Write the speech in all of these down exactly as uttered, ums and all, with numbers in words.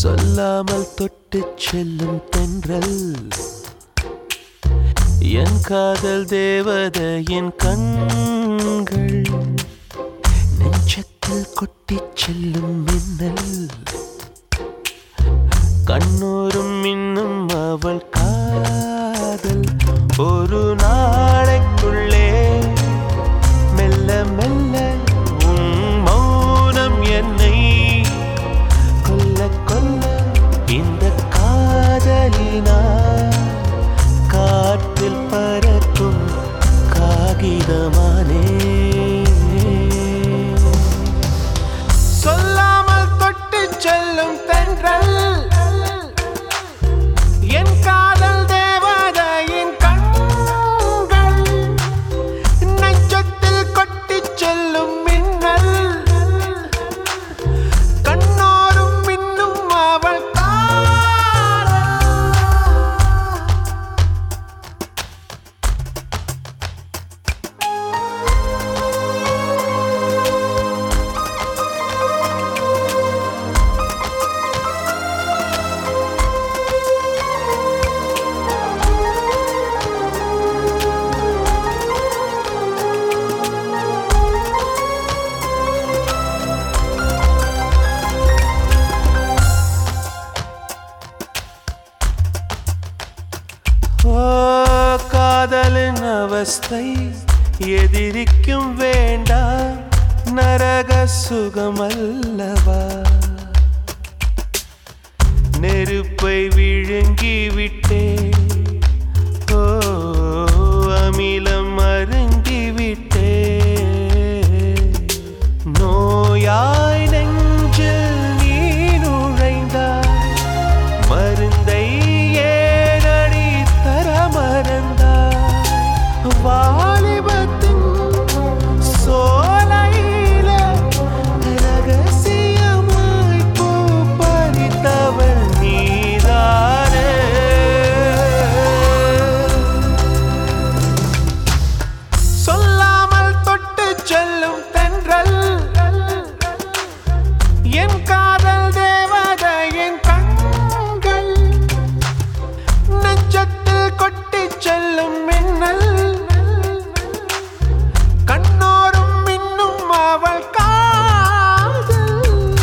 சொல்லாமல் தொட்டுச் செல்லும் தென்றல் என் காதல் தேவதையின் கண்கள் நெஞ்சத்தில் கொட்டிச் செல்லும் மின்னல் கண்ணோரும் இன்னும் அவள் காதல் ஒரு நாளைக்குள்ளே மெல்ல மெல்ல உன் மௌனம் என்னை கொல்ல கொல்ல இந்த காதலினால் காற்றில் பறக்கும் காகிதமானே சொல்லாமல் தொட்டுச் செல்லும் தென்றல் என் காதல் தேவதையின் கண்கள் நெஞ்சத்தில் கொட்டிச் செல்லும் மின்னல் கண்ணோரும் மின்னும் அவள் காதலின் அவஸ்தை எதிரிக்கும் வேண்டாம் நரக சுகமல்லவா நெருப்பை விழுங்கி விட்டே ஓ அமிலம் அருங்கி விட்டே நோயாய் நெஞ்சில் நீ நுழைந்தாய் மருந்தை வாலிபத்தின் சோலையில ரகசியமாய் பூ பறித்தவள் நீதானே சொல்லாமல் தொட்டுச் செல்லும் தென்றல் என் காதல் தேவதையின் கண்கள் நெஞ்சத்தில் கொட்டிச் செல்லும் மின்னல் கண்ணோரும் இன்னும் அவள் காதல்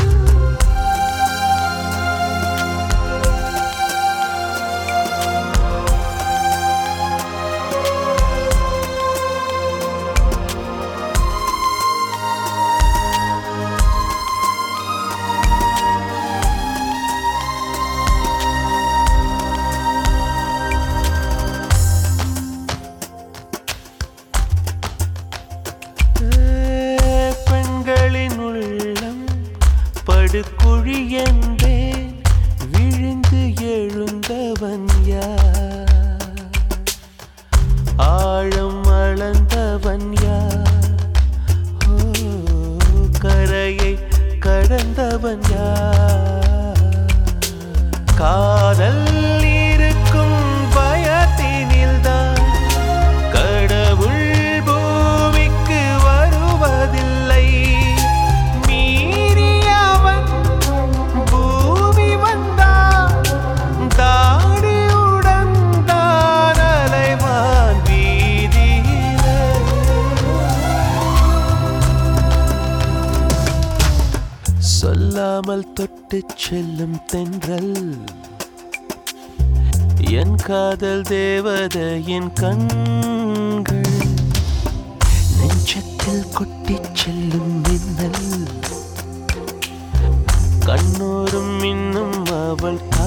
படுகுழி என்பேன் விழுந்து எழுந்தவன் யார் ஆழம் அளந்தவன் யார் ஓ கரையை கடந்தவன் யார் காதல் இருக்கும் பயத்தினில்தான் கடவுள் பூமிக்கு வருவதில்லை சொல்லாமல் தொட்டுச் செல்லும் தென்றல் என் காதல் தேவதையின் கண்கள் நெஞ்சத்தில் கொட்டிச் செல்லும் மின்னல் கண்ணோரும் இன்னும் அவள்